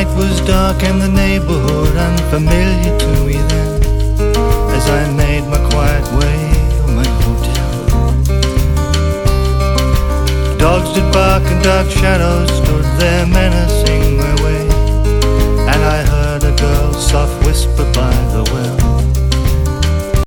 night was dark and the neighborhood unfamiliar to me then, as I made my quiet way to my hotel. Dogs did bark and dark shadows stood there menacing my way, and I heard a girl's soft whisper by the well.